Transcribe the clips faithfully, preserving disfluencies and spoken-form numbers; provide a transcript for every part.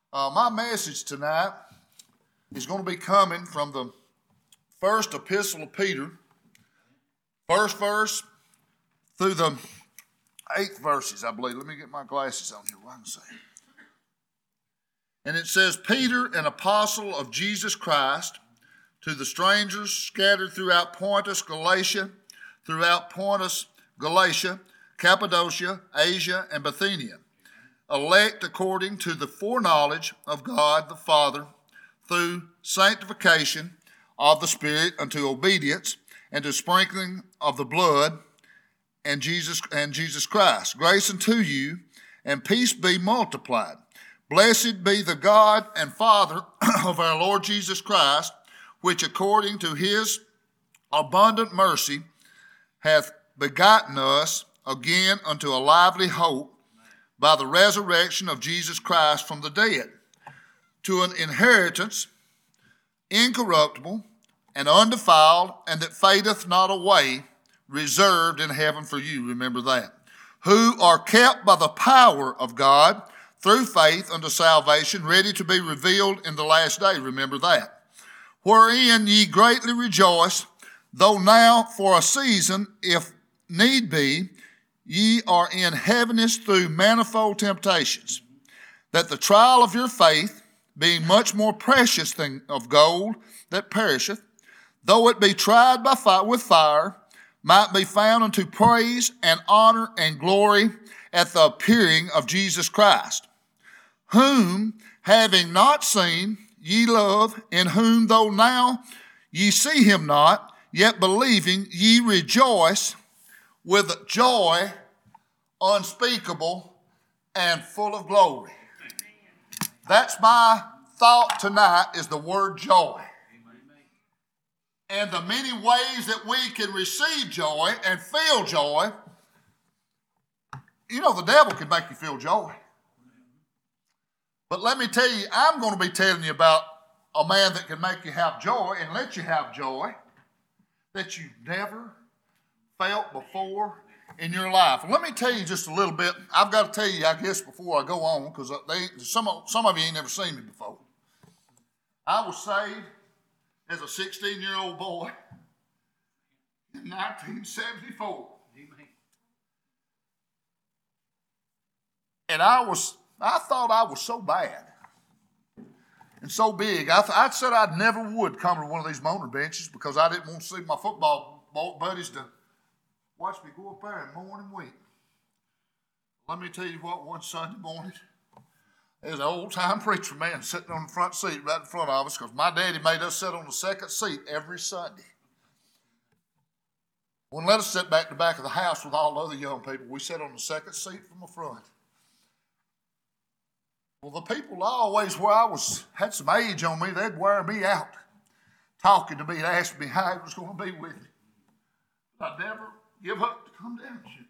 Uh, my message tonight is going to be coming from the first epistle of Peter, first verse through the eighth verses, I believe. Let me get my glasses on here. Well, I can see. And it says, Peter, an apostle of Jesus Christ, to the strangers scattered throughout Pontus, Galatia, throughout Pontus, Galatia, Cappadocia, Asia, and Bithynia, elect according to the foreknowledge of God the Father, through sanctification of the Spirit unto obedience, and to sprinkling of the blood, and Jesus and Jesus Christ. Grace unto you, and peace be multiplied. Blessed be the God and Father of our Lord Jesus Christ, which according to his abundant mercy hath begotten us again unto a lively hope by the resurrection of Jesus Christ from the dead, to an inheritance incorruptible and undefiled, and that fadeth not away, reserved in heaven for you, remember that, who are kept by the power of God through faith unto salvation, ready to be revealed in the last day, remember that, wherein ye greatly rejoice, though now for a season, if need be, ye are in heaviness through manifold temptations, that the trial of your faith, being much more precious than of gold that perisheth, though it be tried by fire with fire, might be found unto praise and honor and glory at the appearing of Jesus Christ, whom, having not seen, ye love, in whom though now ye see him not, yet believing ye rejoice with joy unspeakable and full of glory. That's my thought tonight, is the word joy. And the many ways that we can receive joy and feel joy. You know, the devil can make you feel joy. But let me tell you, I'm going to be telling you about a man that can make you have joy and let you have joy that you've never felt before in your life. And let me tell you just a little bit. I've got to tell you, I guess, before I go on, because they, some, of, some of you ain't never seen me before. I was saved as a sixteen-year-old boy in nineteen seventy-four. And I was, I thought I was so bad and so big. I, th- I said I never would come to one of these motor benches because I didn't want to see my football buddies to watch me go up there and mourn and weep. Let me tell you what, one Sunday morning, there's an old-time preacher man sitting on the front seat right in front of us, because my daddy made us sit on the second seat every Sunday. Wouldn't let us sit back in the back of the house with all the other young people. We sat on the second seat from the front. Well, the people always, where I was, had some age on me, they'd wear me out, talking to me and asking me how it was going to be with me. But I never give up to come down to you.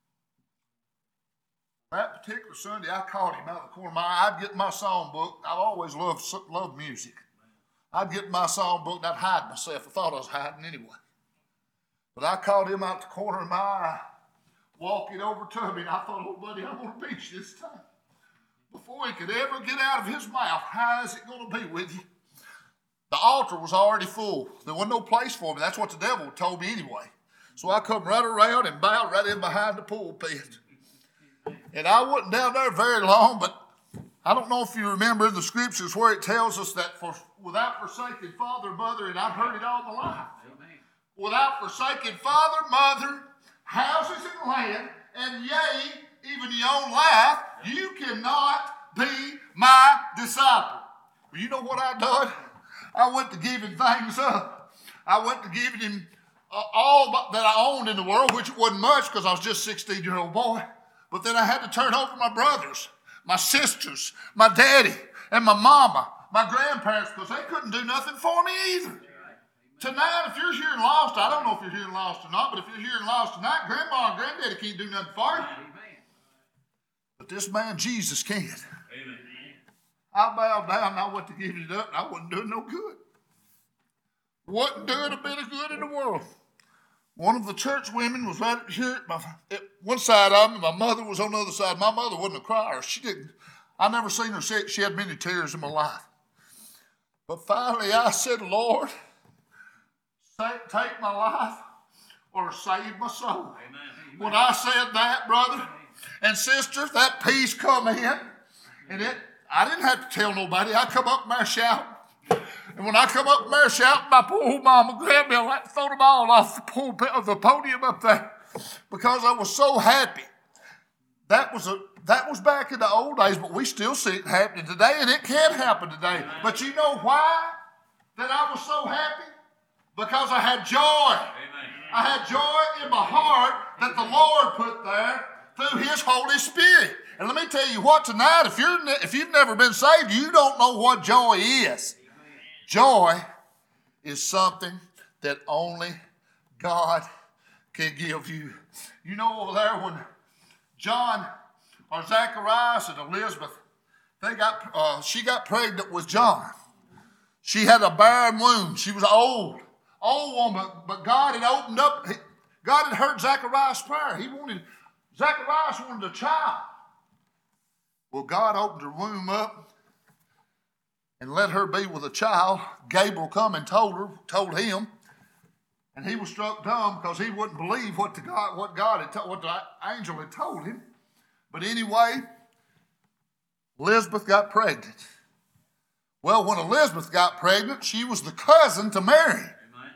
That particular Sunday, I caught him out of the corner of my eye. I'd get my song book. I've always loved, loved music. I'd get my song book and I'd hide myself. I thought I was hiding anyway. But I caught him out the corner of my eye, walking over to me, and I thought, oh, buddy, I'm going to beat you this time. Before he could ever get out of his mouth, how is it going to be with you? The altar was already full. There wasn't no place for me. That's what the devil told me anyway. So I come right around and bowed right in behind the pulpit. And I wasn't down there very long, but I don't know if you remember in the scriptures where it tells us that for, without forsaking father, mother, and I've heard it all my life. Amen. Without forsaking father, mother, houses and land, and yea, even your own life, you cannot be my disciple. Well, you know what I done? I went to giving things up. I went to giving him uh, all that I owned in the world, which wasn't much because I was just a sixteen-year-old boy. But then I had to turn over my brothers, my sisters, my daddy, and my mama, my grandparents, because they couldn't do nothing for me either. Tonight, if you're here and lost, I don't know if you're here and lost or not, but if you're here and lost tonight, grandma and granddaddy can't do nothing for you. But this man, Jesus, can. Amen. I bowed down and I went to give it up, and I wasn't doing no good. Wasn't doing a bit of good in the world. One of the church women was right here at, my, at one side of me. My mother was on the other side. My mother wasn't a crier. She didn't. I never seen her shed many tears in my life. But finally I said, Lord, take my life or save my soul. Amen. When I said that, brother and sister, that peace come in. And it, I didn't have to tell nobody. I come up there shouting. And when I come up there shouting, my poor mama grabbed me and like throw them all off the pulpit of the podium up there because I was so happy. That was a that was back in the old days, but we still see it happening today, and it can happen today. But you know why that I was so happy? Because I had joy. Amen. I had joy in my heart that the Lord put there through His Holy Spirit. And let me tell you what, tonight, if you're if you've never been saved, you don't know what joy is. Joy is something that only God can give you. You know over there when John or Zacharias and Elizabeth, they got uh, she got pregnant with John. She had a barren womb. She was old, old woman, but God had opened up. God had heard Zacharias' prayer. He wanted Zacharias wanted a child. Well, God opened her womb up and let her be with a child. Gabriel come and told her, told him, and he was struck dumb because he wouldn't believe what the God, what God had, to, what the angel had told him. But anyway, Elizabeth got pregnant. Well, when Elizabeth got pregnant, she was the cousin to Mary. Amen.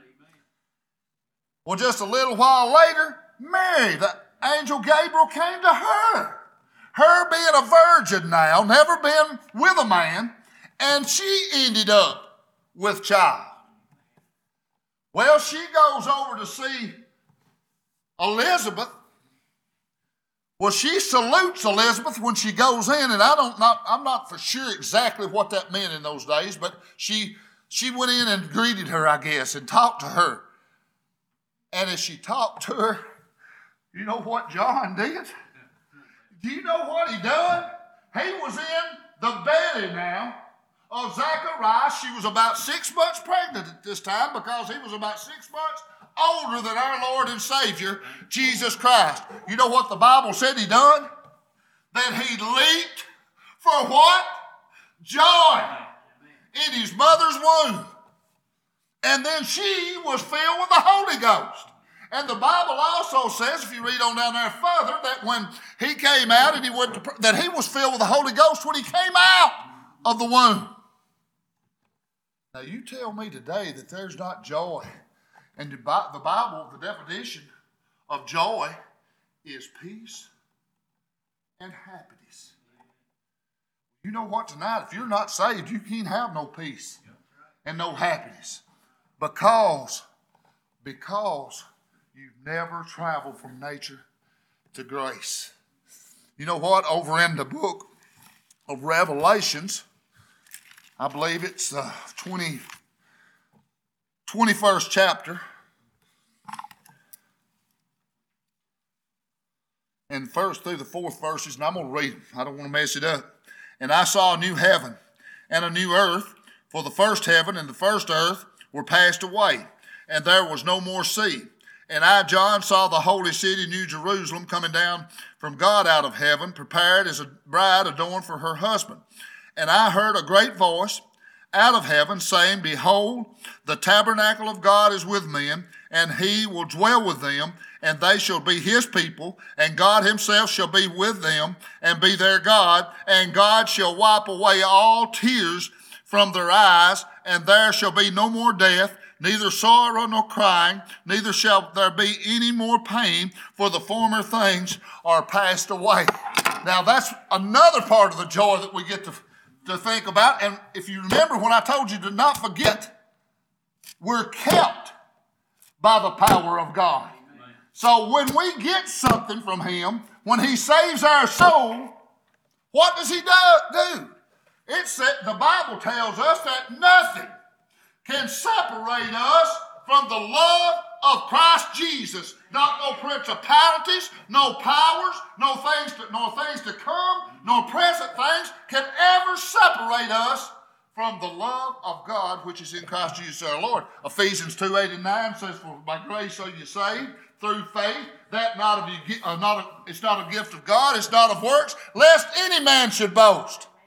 Well, just a little while later, Mary, the angel Gabriel came to her. Her being a virgin now, never been with a man, and she ended up with child. Well, she goes over to see Elizabeth. Well, she salutes Elizabeth when she goes in, and I don't not I'm not for sure exactly what that meant in those days, but she she went in and greeted her, I guess, and talked to her. And as she talked to her, you know what John did? Do you know what he done? He was in the belly now of Zacharias. She was about six months pregnant at this time because he was about six months older than our Lord and Savior, Jesus Christ. You know what the Bible said he done? That he leaped for what? Joy in his mother's womb. And then she was filled with the Holy Ghost. And the Bible also says, if you read on down there further, that when he came out and he went to, that he was filled with the Holy Ghost when he came out of the womb. Now you tell me today that there's not joy. And the Bible, the definition of joy is peace and happiness. You know what, tonight, if you're not saved, you can't have no peace and no happiness. Because, because you've never traveled from nature to grace. You know what? Over in the book of Revelations, I believe it's the twenty, twenty-first chapter. And first through the fourth verses, and I'm going to read them. I don't want to mess it up. And I saw a new heaven and a new earth, for the first heaven and the first earth were passed away, and there was no more sea. And I, John, saw the holy city, New Jerusalem, coming down from God out of heaven, prepared as a bride adorned for her husband. And I heard a great voice out of heaven saying, Behold, the tabernacle of God is with men, and he will dwell with them, and they shall be his people, and God himself shall be with them, and be their God, and God shall wipe away all tears from their eyes, and there shall be no more death, neither sorrow nor crying, neither shall there be any more pain, for the former things are passed away. Now that's another part of the joy that we get to, to think about. And if you remember when I told you to not forget, we're kept by the power of God. So when we get something from him, when he saves our soul, what does he do? It said, the Bible tells us that nothing can separate us from the love of Christ Jesus. Not no principalities, no powers, no things to, no things to come, no present things can ever separate us from the love of God which is in Christ Jesus our Lord. Ephesians two, eight and nine says, For by grace are you saved through faith, that not of you, uh, not a, it's not a gift of God, it's not of works, lest any man should boast.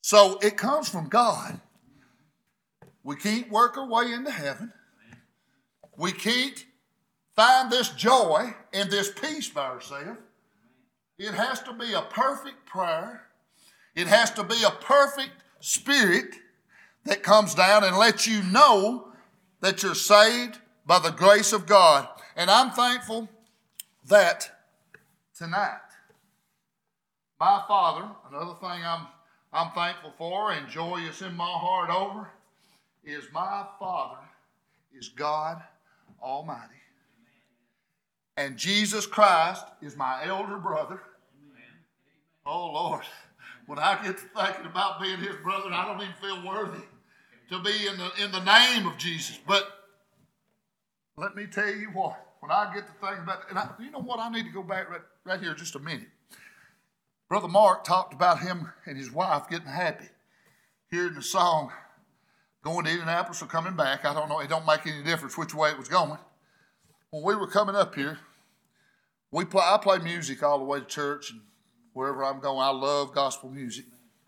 So it comes from God. We can't work our way into heaven. We can't find this joy and this peace by ourselves. It has to be a perfect prayer. It has to be a perfect spirit that comes down and lets you know that you're saved by the grace of God. And I'm thankful that tonight, my Father, another thing I'm, I'm thankful for and joyous in my heart over, is my Father is God Almighty. And Jesus Christ is my elder brother. Oh, Lord. When I get to thinking about being his brother, I don't even feel worthy to be in the, in the name of Jesus. But let me tell you what. When I get to thinking about it, and I, you know what? I need to go back right, right here just a minute. Brother Mark talked about him and his wife getting happy. Hearing the song, going to Indianapolis or coming back. I don't know. It don't make any difference which way it was going. When we were coming up here, we play, I play music all the way to church and wherever I'm going. I love gospel music.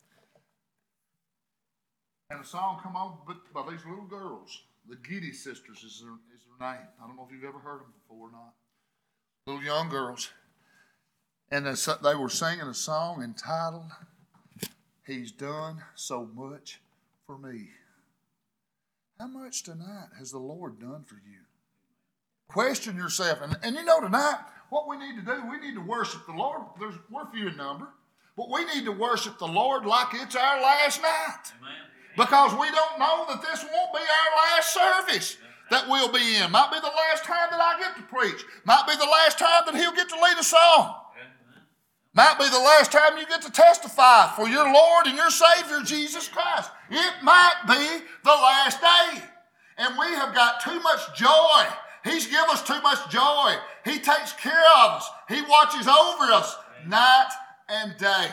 And a song come on by these little girls. The Giddy Sisters is their, is their name. I don't know if you've ever heard them before or not. Little young girls. And they were singing a song entitled, He's Done So Much for Me. How much tonight has the Lord done for you? Question yourself. And, and you know tonight, what we need to do, we need to worship the Lord. There's, we're few in number. But we need to worship the Lord like it's our last night. Amen. Because we don't know that this won't be our last service that we'll be in. Might be the last time that I get to preach. Might be the last time that he'll get to lead a song. Might be the last time you get to testify for your Lord and your Savior, Jesus Christ. It might be the last day. And we have got too much joy. He's given us too much joy. He takes care of us. He watches over us night and day.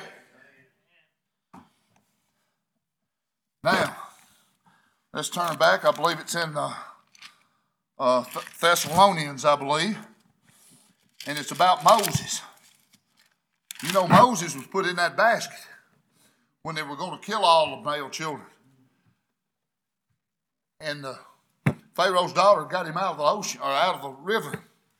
Now, let's turn back. I believe it's in the uh, Thessalonians, I believe. And it's about Moses. You know, Moses was put in that basket when they were going to kill all the male children. And uh, Pharaoh's daughter got him out of the ocean, or out of the river.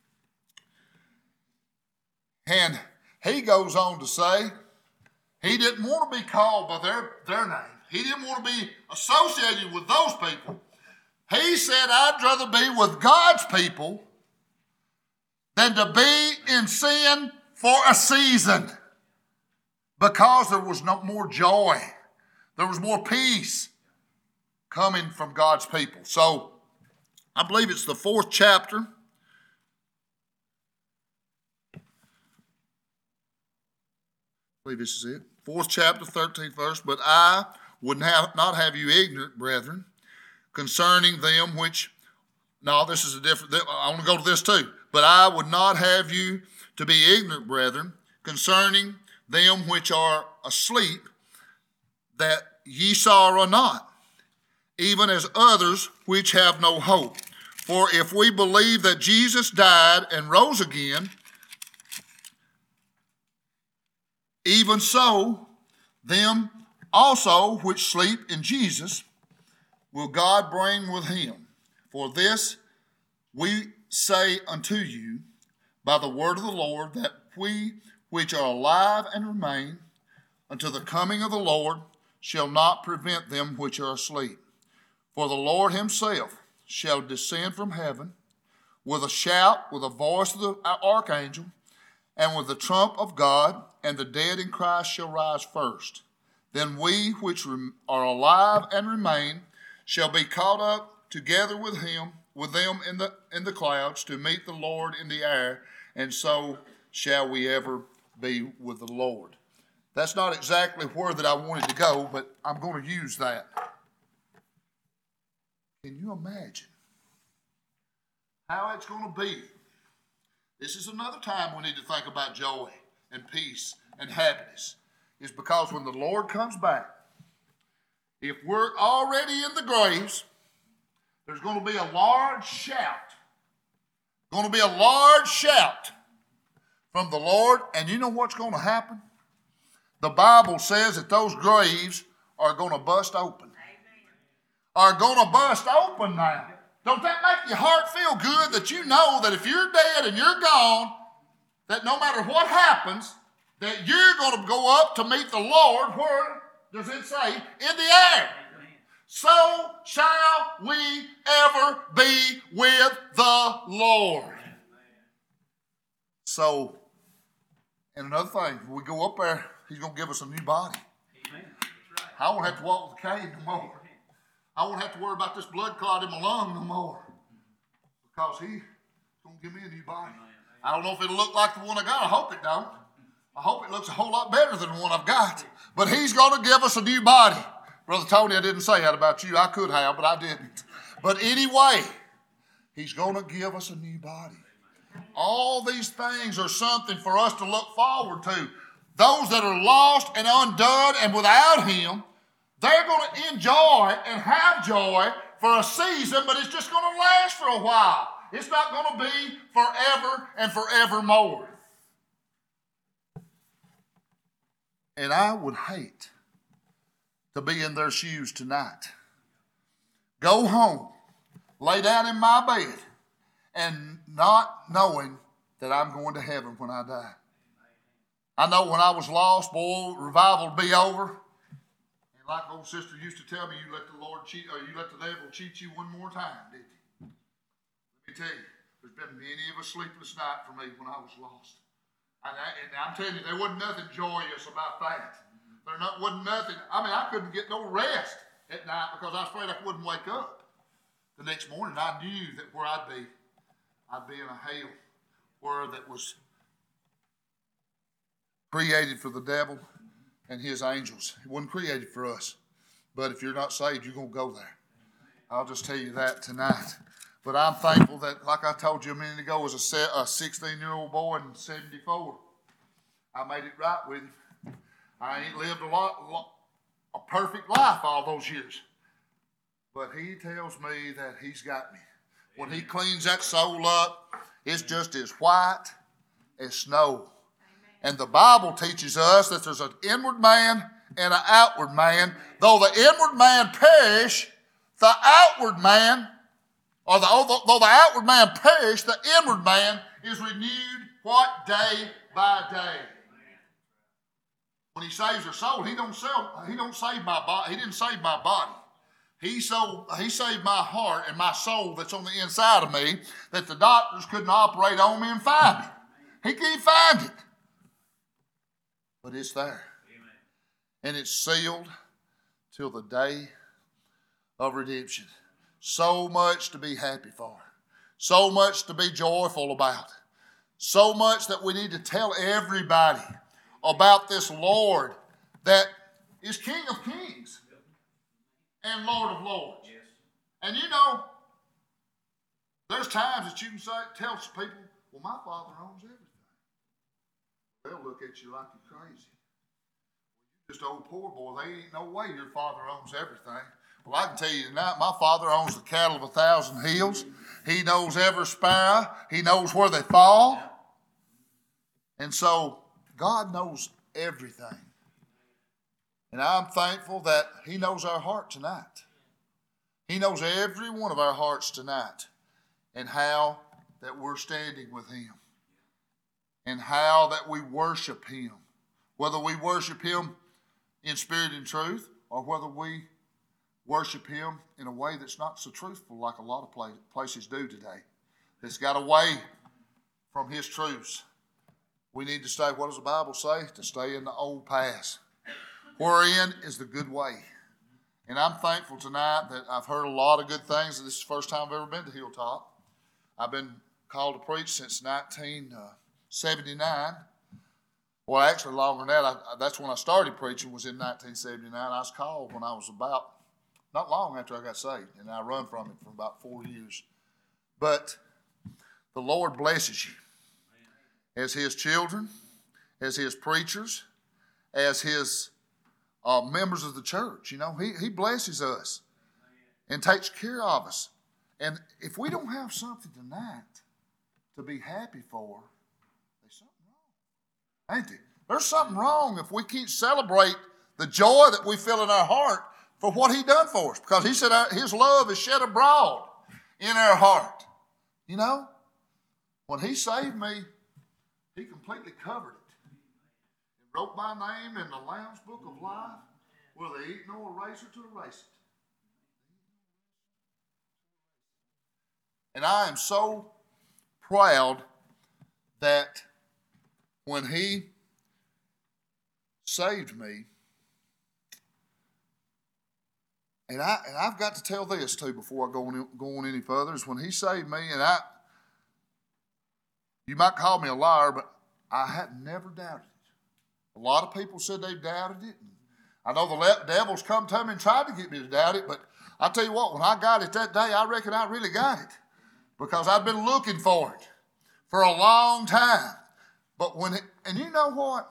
And he goes on to say he didn't want to be called by their, their name. He didn't want to be associated with those people. He said, I'd rather be with God's people than to be in sin for a season, because there was no more joy. There was more peace coming from God's people. So I believe it's the fourth chapter. I believe this is it. Fourth chapter, thirteenth verse. But I would have, not have you ignorant, brethren, concerning them which, no, this is a different, I want to go to this too. But I would not have you to be ignorant, brethren, concerning them which are asleep, that ye sorrow not, even as others which have no hope. For if we believe that Jesus died and rose again, even so, them also which sleep in Jesus will God bring with him. For this we say unto you by the word of the Lord, that we which are alive and remain until the coming of the Lord shall not prevent them which are asleep. For the Lord himself shall descend from heaven with a shout, with a voice of the archangel, and with the trump of God, and the dead in Christ shall rise first. Then we which are alive and remain shall be caught up together with him, with them in the in the clouds, to meet the Lord in the air, and so shall we ever be with the Lord. That's not exactly where that I wanted to go, but I'm going to use that. Can you imagine how it's going to be? This is another time we need to think about joy and peace and happiness. It's because when the Lord comes back, if we're already in the graves, there's going to be a large shout. Going to be a large shout from the Lord. And you know what's going to happen? The Bible says that those graves are going to bust open. Are going to bust open now. Don't that make your heart feel good that you know that if you're dead and you're gone, that no matter what happens, that you're going to go up to meet the Lord, where does it say? In the air. So shall we ever be with the Lord. So, and another thing, when we go up there, he's going to give us a new body. Amen. Right. I won't have to walk with a cane no more. I won't have to worry about this blood clot in my lung no more. Because he's going to give me a new body. I don't know if it'll look like the one I got. I hope it don't. I hope it looks a whole lot better than the one I've got. But he's going to give us a new body. Brother Tony, I didn't say that about you. I could have, but I didn't. But anyway, he's going to give us a new body. All these things are something for us to look forward to. Those that are lost and undone and without him, they're going to enjoy and have joy for a season, but it's just going to last for a while. It's not going to be forever and forevermore. And I would hate to be in their shoes tonight. Go home, lay down in my bed, and not knowing that I'm going to heaven when I die. I know when I was lost, boy, revival would be over. And like old sister used to tell me, you let the Lord cheat, or you let the devil cheat you one more time, didn't you? Let me tell you, there's been many of a sleepless night for me when I was lost. And, I, and I'm telling you, there wasn't nothing joyous about that. There not, wasn't nothing. I mean, I couldn't get no rest at night because I was afraid I wouldn't wake up. The next morning, I knew that where I'd be, I'd be in a hell where that was created for the devil and his angels. It wasn't created for us. But if you're not saved, you're going to go there. I'll just tell you that tonight. But I'm thankful that, like I told you a minute ago, as a sixteen-year-old boy in seventy-four, I made it right with him. I ain't lived a lot, a perfect life all those years. But he tells me that he's got me. When he cleans that soul up, it's just as white as snow. And the Bible teaches us that there's an inward man and an outward man. Though the inward man perish, the outward man, or the, though the outward man perish, the inward man is renewed what? Day by day. When he saves your soul, he don't sell, he don't save my body. He didn't save my body. He, sold, he saved my heart and my soul that's on the inside of me that the doctors couldn't operate on me and find it. He can't find it. But it's there. Amen. And it's sealed till the day of redemption. So much to be happy for. So much to be joyful about. So much that we need to tell everybody about this Lord that is King of Kings and Lord of Lords. Yes. And you know, there's times that you can say, tell people, well, my Father owns everything. They'll look at you like you're crazy. You're just old poor boy. There ain't no way your Father owns everything. Well, I can tell you tonight, my Father owns the cattle of a thousand hills. He knows every sparrow. He knows where they fall. And so, God knows everything. And I'm thankful that He knows our heart tonight. He knows every one of our hearts tonight and how that we're standing with Him and how that we worship Him. Whether we worship Him in spirit and truth or whether we worship Him in a way that's not so truthful like a lot of places do today. That's got away from His truths. We need to stay, what does the Bible say? To stay in the old paths. Wherein is the good way. And I'm thankful tonight that I've heard a lot of good things. This is the first time I've ever been to Hilltop. I've been called to preach since nineteen seventy-nine. Well, actually longer than that. I, that's when I started preaching, was in nineteen seventy-nine. I was called when I was about, not long after I got saved. And I run from it for about four years. But the Lord blesses you. As His children, as His preachers, as His uh, members of the church. You know, he, he blesses us and takes care of us. And if we don't have something tonight to be happy for, there's something wrong. Ain't there? There's something wrong if we can't celebrate the joy that we feel in our heart for what he done for us. Because he said our, his love is shed abroad in our heart. You know, when he saved me, he completely covered it. He wrote my name in the Lamb's Book of Life, where there ain't no eraser to erase it. And I am so proud that when he saved me, and I and I've got to tell this too before I go on, go on any further, is when he saved me, and I, you might call me a liar, but I had never doubted it. A lot of people said they doubted it. I know the devils come to me and tried to get me to doubt it, but I tell you what, when I got it that day, I reckon I really got it. Because I've been looking for it for a long time. But when it, and you know what?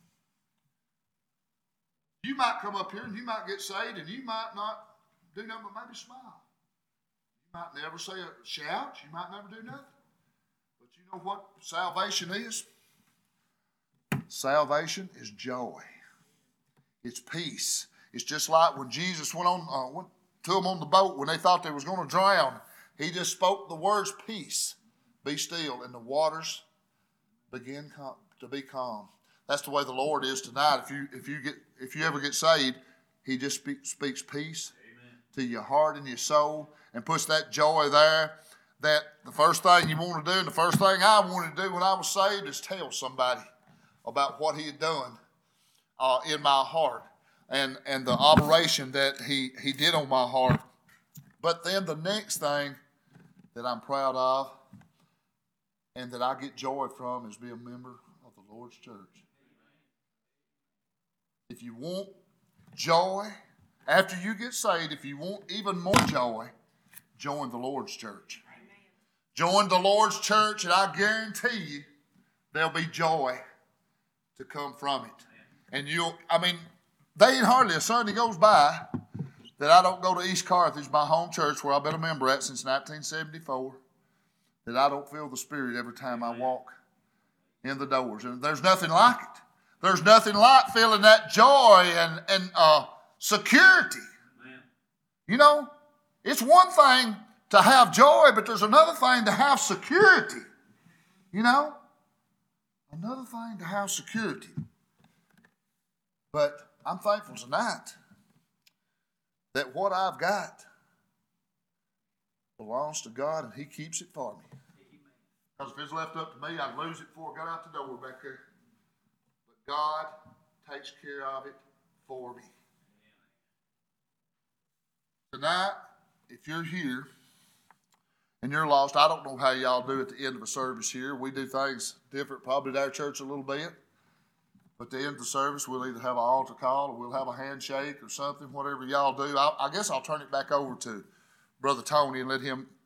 You might come up here and you might get saved and you might not do nothing but maybe smile. You might never say a shout. You might never do nothing. But you know what salvation is? Salvation is joy. It's peace. It's just like when Jesus went on uh, went to them on the boat when they thought they was going to drown. He just spoke the words peace, be still, and the waters begin com- to be calm. That's the way the Lord is tonight. If you if you get if you ever get saved, he just speak, speaks peace Amen. To your heart and your soul and puts that joy there. That the first thing you want to do, and the first thing I wanted to do when I was saved is tell somebody about what he had done uh, in my heart and, and the operation that he, he did on my heart. But then the next thing that I'm proud of and that I get joy from is be a member of the Lord's church. If you want joy, after you get saved, if you want even more joy, join the Lord's church. Join the Lord's church, and I guarantee you there'll be joy to come from it. And you'll, I mean, there ain't hardly a Sunday goes by that I don't go to East Carthage, my home church, where I've been a member at since nineteen seventy-four, that I don't feel the Spirit every time I walk in the doors. And there's nothing like it. There's nothing like feeling that joy and, and uh, security. Amen. You know, it's one thing to have joy, but there's another thing to have security. You know? Another thing to have security. But I'm thankful tonight that what I've got belongs to God and he keeps it for me. Because if it's left up to me, I'd lose it before I got out the door back there. But God takes care of it for me. Tonight, if you're here and you're lost, I don't know how y'all do at the end of a service here. We do things different probably at our church a little bit. But at the end of the service, we'll either have an altar call or we'll have a handshake or something, whatever y'all do. I, I guess I'll turn it back over to Brother Tony and let him